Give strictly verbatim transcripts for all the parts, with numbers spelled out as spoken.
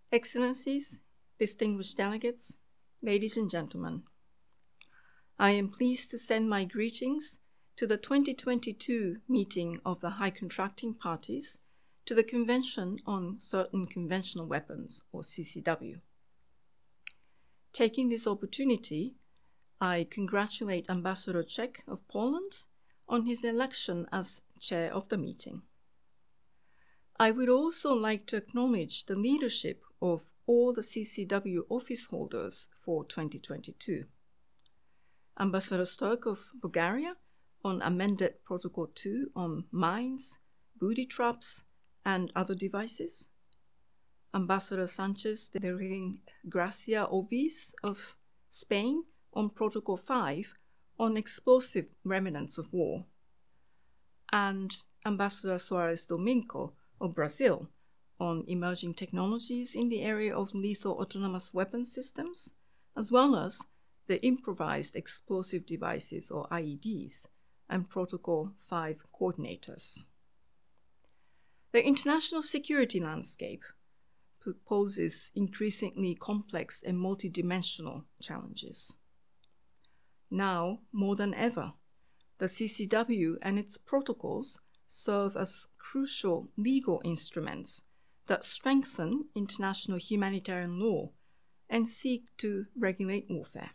Excellencies, distinguished delegates, ladies and gentlemen, I am pleased to send my greetings to the twenty twenty-two meeting of the High Contracting Parties to the Convention on Certain Conventional Weapons, or C C W. Taking this opportunity, I congratulate Ambassador Czech of Poland on his election as chair of the meeting. I would also like to acknowledge the leadership of all the C C W office holders for twenty twenty-two. Ambassador Stork of Bulgaria on amended Protocol two on mines, booby traps, and other devices. Ambassador Sanchez de Reina Gracia Ovis of Spain on Protocol five on explosive remnants of war. And Ambassador Soares Domingo of Brazil on emerging technologies in the area of lethal autonomous weapon systems, as well as the improvised explosive devices, or I E Ds, and Protocol five coordinators. The international security landscape poses increasingly complex and multidimensional challenges. Now, more than ever, the C C W and its protocols serve as crucial legal instruments that strengthen international humanitarian law and seek to regulate warfare.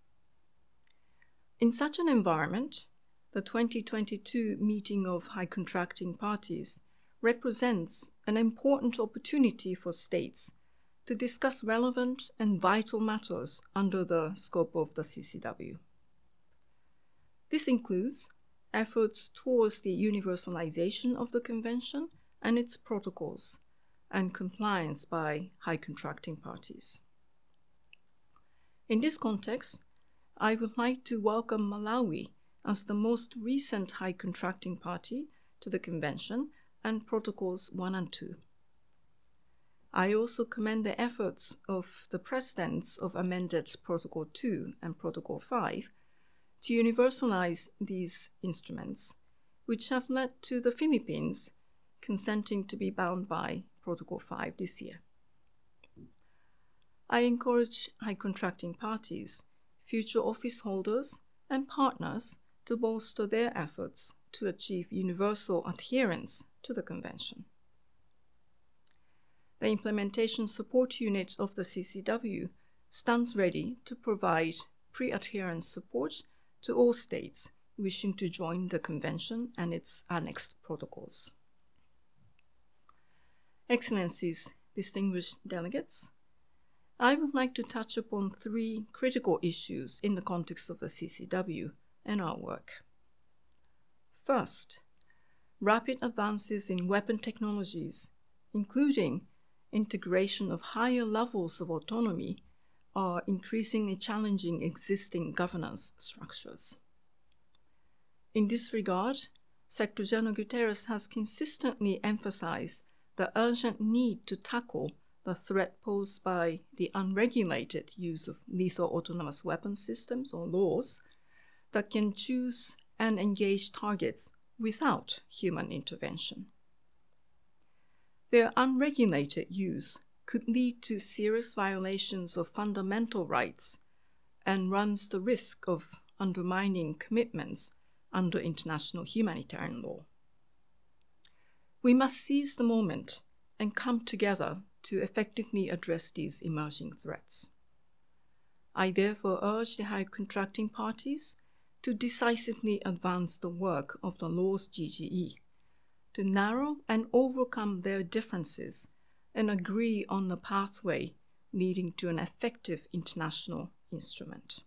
In such an environment, the twenty twenty-two meeting of High Contracting Parties represents an important opportunity for states to discuss relevant and vital matters under the scope of the C C W. This includes efforts towards the universalization of the Convention and its protocols, and compliance by high contracting parties. In this context, I would like to welcome Malawi as the most recent high contracting party to the Convention and Protocols one and two. I also commend the efforts of the presidents of amended Protocol two and Protocol five to universalize these instruments, which have led to the Philippines consenting to be bound by Protocol five this year. I encourage high contracting parties, future office holders, and partners to bolster their efforts to achieve universal adherence to the Convention. The Implementation Support Unit of the C C W stands ready to provide pre-adherence support to all states wishing to join the Convention and its annexed protocols. Excellencies, distinguished delegates, I would like to touch upon three critical issues in the context of the C C W and our work. First, rapid advances in weapon technologies, including integration of higher levels of autonomy, are increasingly challenging existing governance structures. In this regard, Secretary General Guterres has consistently emphasized the urgent need to tackle the threat posed by the unregulated use of lethal autonomous weapon systems, or laws, that can choose and engage targets without human intervention. Their unregulated use could lead to serious violations of fundamental rights and runs the risk of undermining commitments under international humanitarian law. We must seize the moment and come together to effectively address these emerging threats. I therefore urge the high contracting parties to decisively advance the work of the Laws G G E, to narrow and overcome their differences and agree on the pathway leading to an effective international instrument.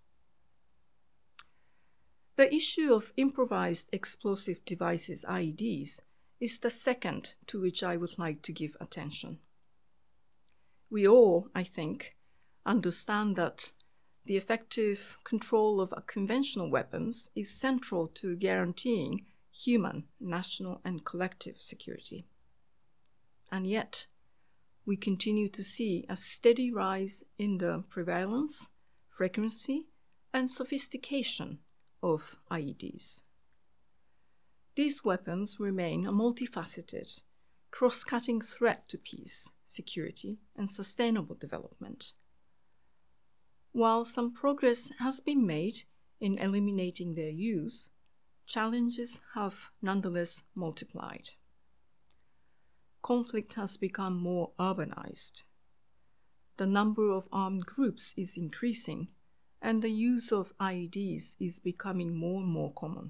The issue of improvised explosive devices, I E Ds, is the second to which I would like to give attention. We all, I think, understand that the effective control of conventional weapons is central to guaranteeing human, national, and collective security. And yet, we continue to see a steady rise in the prevalence, frequency, and sophistication of I E Ds. These weapons remain multifaceted cross-cutting threat to peace, security, and sustainable development. While some progress has been made in eliminating their use, challenges have nonetheless multiplied. Conflict has become more urbanized. The number of armed groups is increasing, and the use of I E Ds is becoming more and more common.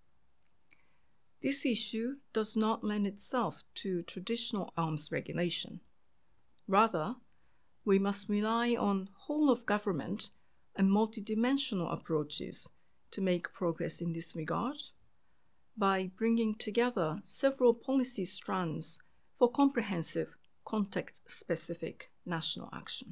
This issue does not lend itself to traditional arms regulation. Rather, we must rely on whole-of-government and multidimensional approaches to make progress in this regard by bringing together several policy strands for comprehensive, context-specific national action.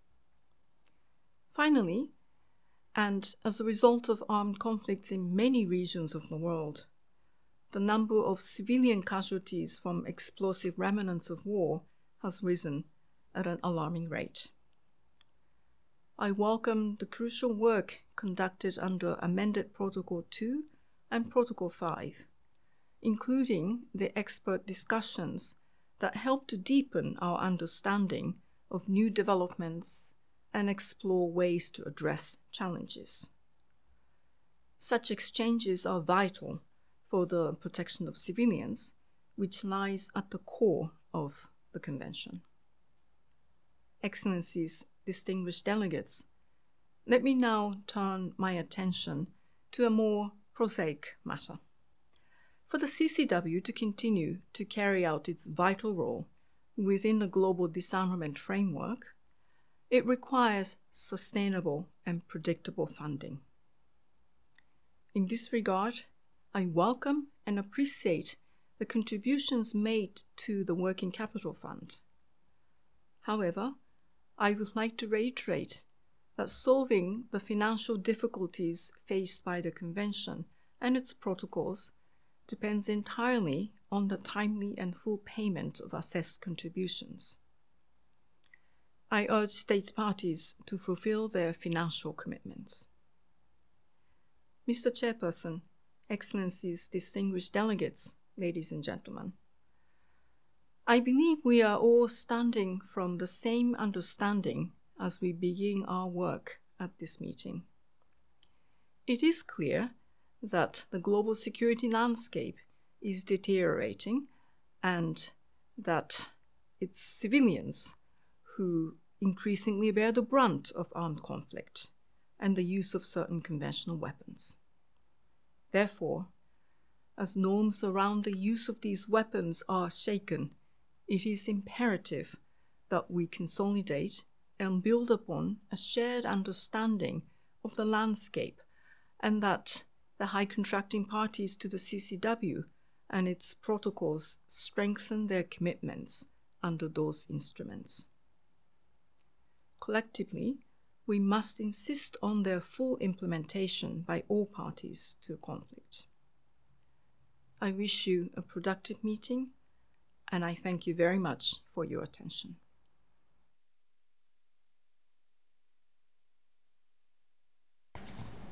Finally, and as a result of armed conflicts in many regions of the world, the number of civilian casualties from explosive remnants of war has risen at an alarming rate. I welcome the crucial work conducted under Amended Protocol two and Protocol five, including the expert discussions that help to deepen our understanding of new developments and explore ways to address challenges. Such exchanges are vital for the protection of civilians, which lies at the core of the Convention. Excellencies, distinguished delegates, let me now turn my attention to a more prosaic matter. For the C C W to continue to carry out its vital role within the global disarmament framework, it requires sustainable and predictable funding. In this regard, I welcome and appreciate the contributions made to the Working Capital Fund. However, I would like to reiterate that solving the financial difficulties faced by the Convention and its protocols depends entirely on the timely and full payment of assessed contributions. I urge state parties to fulfill their financial commitments. Mister Chairperson, Excellencies, distinguished delegates, ladies and gentlemen, I believe we are all standing from the same understanding as we begin our work at this meeting. It is clear that the global security landscape is deteriorating and that it's civilians who increasingly bear the brunt of armed conflict and the use of certain conventional weapons. Therefore, as norms around the use of these weapons are shaken, it is imperative that we consolidate and build upon a shared understanding of the landscape, and that the high contracting parties to the C C W and its protocols strengthen their commitments under those instruments. Collectively, we must insist on their full implementation by all parties to a conflict. I wish you a productive meeting, and I thank you very much for your attention.